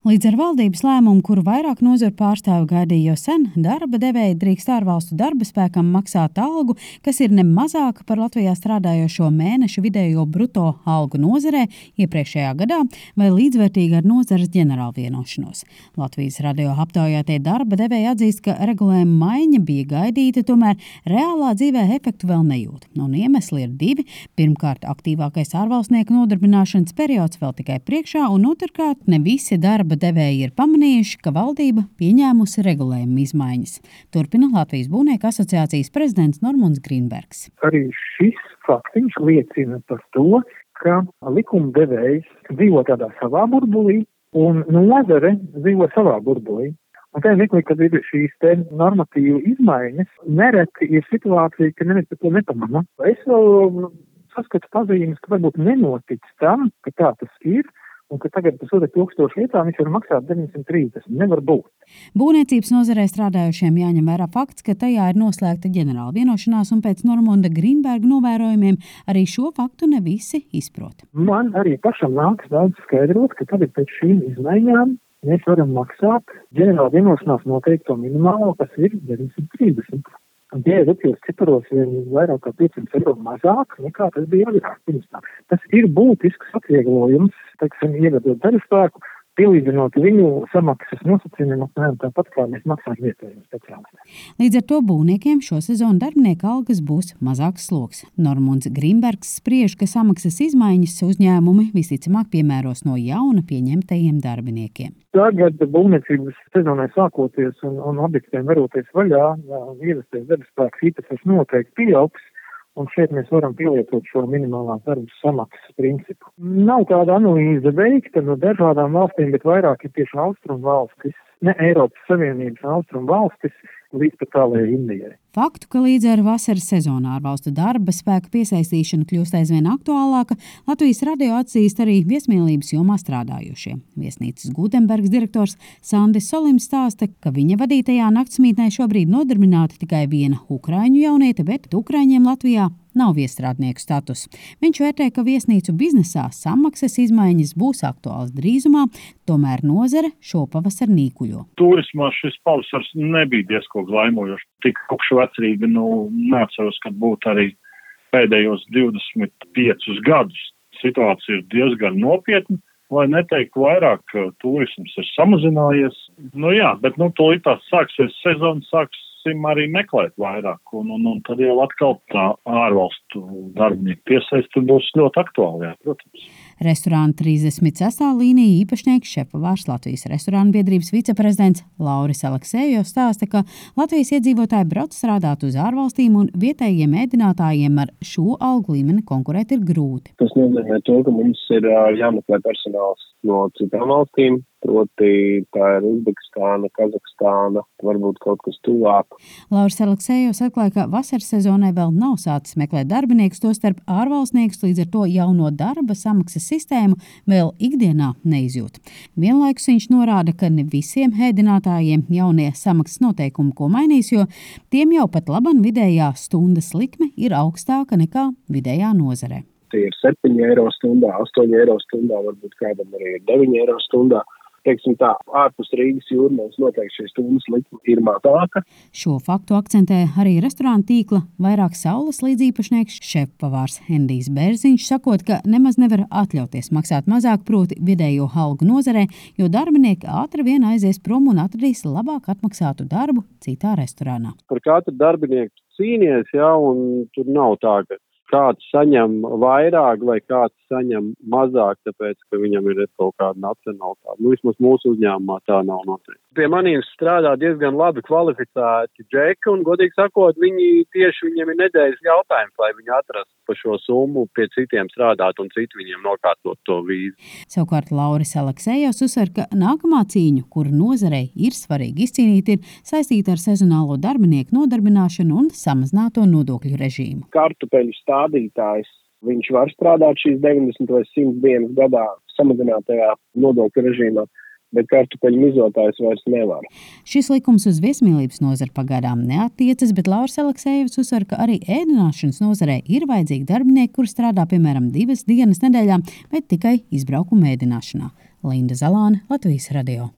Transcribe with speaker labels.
Speaker 1: Līdz ar valdības lēmumu, kuru vairāk nozaru pārstāvi gaidīja jau sen, darba devēji drīkst ārvalstu darba spēkam maksāt algu, kas ir ne mazāka par Latvijā strādājošo mēneša vidējo bruto algu nozarē iepriekšējā gadā vai līdzvērtīga ar nozares ģenerālu vienošanos. Latvijas radio aptaujātie darba devēji atzīst, ka regulējuma maiņa bija gaidīta, tomēr reālā dzīvē efektu vēl nejūt. Un iemesli ir divi. Pirmkārt, aktīvākais ārvalstnieku nodarbināšanas periods vēl tikai priekšā, un otrkārt, ne visi darba devēji ir pamanījuši, ka valdība pieņēmusi regulējuma izmaiņas. Turpina Latvijas būvnieku asociācijas prezidents Normunds Grīnbergs.
Speaker 2: Arī šis faktiņš liecina par to, ka likuma devējs dzīvo tādā savā burbulī un nozare dzīvo savā burbulī. Un tajā mirklī, kad ir šīs te normatīvu izmaiņas, nereti ir situācija, ka neviens par to nepamana. Es vēl saskatu pazīmes, ka varbūt nenotic tam, ka tā tas ir, un ka tagad par 100,000 lietām viņš var maksāt 930. Nevar būt.
Speaker 1: Būvniecības nozarē strādājošiem jāņem vērā fakts, ka tajā ir noslēgta ģenerāla vienošanās, un pēc Normunda Grīnberga novērojumiem arī šo faktu ne visi izprot.
Speaker 2: Man arī pašam nāks daudz skaidrot, ka tagad pēc šīm izmaiņām mēs varam maksāt ģenerāla vienošanās noteikto minimālo, kas ir 930. Un tie ir rupjos ciparos vairāk kā 500 eiro mazāk nekā tas bija agrāk pirms tam. Tas ir būtisks atvieglojums, teiksim, ievedot darba spēku, pielīdzinot viņu samaksas nosacījumiem, apmēram tāpat kā mēs maksājam vietējiem speciālistiem.
Speaker 1: Līdz ar to būvniekiem šo sezonu darbinieku algas būs mazāks sloks. Normunds Grīnbergs spriež, ka samaksas izmaiņas uzņēmumi visticamāk piemēros no jauna pieņemtajiem darbiniekiem.
Speaker 2: Tagad būvniecības sezonai sākoties un objektiem veroties vaļā, ierasties darba spēks īpašais noteikti pieaugs. Un šeit mēs varam pielietot šo minimālās darba samaksas principu. Nav tāda analīze veikta no dažādām valstīm, bet vairāk ir tieši austrumu valstis, ne Eiropas Savienības austrumu valstis, līdz pat tālajai Indijai.
Speaker 1: Faktu, ka līdz ar vasaras sezonu ārvalstu darba spēka piesaistīšana kļūst aizvien aktuālāka, Latvijas radio atzīst arī viesmīlības jomā strādājušie. Viesnīcas Gutenbergs direktors Sandis Solims stāsta, ka viņa vadītajā naktsmītnē šobrīd nodarbināta tikai viena ukraiņu jauniete, bet ukraiņiem Latvijā nav viestrādnieku status. Viņš vērtē, ka viesnīcu biznesā samaksas izmaiņas būs aktuāls drīzumā, tomēr nozare šopavasar nīkuļo.
Speaker 3: Turismā šis pavasars nebija diezko glaimojošs. Tik augšu vecrīga, neatceros, kad būtu arī pēdējos 25 gadus. Situācija ir diezgan nopietna, lai neteiktu vairāk, ka turisms ir samazinājies. Bet tūlīt tās sāksies sezona, sāksim arī meklēt vairāk, un tad jau atkal tā ārvalstu darbinieku piesaiste būs ļoti aktuāli, protams.
Speaker 1: Restorāna 36. līnija īpašnieks šefpavārs Latvijas restorānu biedrības viceprezidents Lauris Aleksējos stāsta, ka Latvijas iedzīvotāji brauc strādāt uz ārvalstīm un vietējiem ēdinātājiem ar šo algu līmeni konkurēt ir grūti.
Speaker 4: Tas nozīmē to, ka mums ir jāmeklē personāls no citām valstīm, proti tā ir Uzbekistāna, Kazahstāna, varbūt kaut kas tuvāk.
Speaker 1: Lauris Aleksējos atklāja, ka vasaras sezonai vēl nav sācis meklēt darbiniekus, tostarp ārvalstniekus, līdz ar to jauno darba samaksas sistēmu vēl ikdienā neizjūt. Vienlaikus viņš norāda, ka ne visiem ēdinātājiem jaunie samaksas noteikumi ko mainīs, jo tiem jau pat laban vidējā stundas likme ir augstāka nekā vidējā nozarē.
Speaker 4: Tie ir 7 eiro stundā, 8 eiro stundā, varbūt kādam arī ir 9 eiro stundā. Teiksim tā, ārpus Rīgas jūrmālas noteikti šī stundas likme ir mazāka.
Speaker 1: Šo faktu akcentē arī restorāna tīkla vairāk saules līdzīpašnieks šefpavārs Endijs Bērziņš, sakot, ka nemaz nevar atļauties maksāt mazāk, proti vidējo algu nozarē, jo darbinieki ātri vien aizies prom un atradīs labāk atmaksātu darbu citā restorānā.
Speaker 5: Par katru darbinieku cīnies, un tur nav tā, ka kāds saņem vairāk vai kāds saņem mazāk, tāpēc, ka viņam ir kaut kāda nacionalitāte. Vismaz mūsu uzņēmumā tā nav noteikti. Pie maniem strādā diezgan labi kvalificēti džeki, un, godīgi sakot, viņiem ir nedēļas jautājums, lai viņi atrastu pa šo summu pie citiem strādāt un citi viņiem nokārtot to vīzu.
Speaker 1: Savukārt Lauris Aleksējos uzsver, ka nākamā cīņa, kuru nozarei ir svarīgi izcīnīt, ir saistīta ar sezonālo darbinieku nodarbināšanu un samazināto nodokļu režīmu.
Speaker 4: Kartupeļu stādītājs, viņš var strādāt šīs 90 vai 100 dienas gadā samazinātajā nodokļu režīmā, bet kartupeļu mizotājs vairs nevar.
Speaker 1: Šis likums uz viesmīlības nozari pagaidām neattiecas, bet Lauris Aleksējevs uzsver, ka arī ēdināšanas nozarē ir vajadzīgi darbinieki, kuri strādā piemēram 2 dienas nedēļā, bet tikai izbraukuma ēdināšanā. Linda Zalāne, Latvijas radio.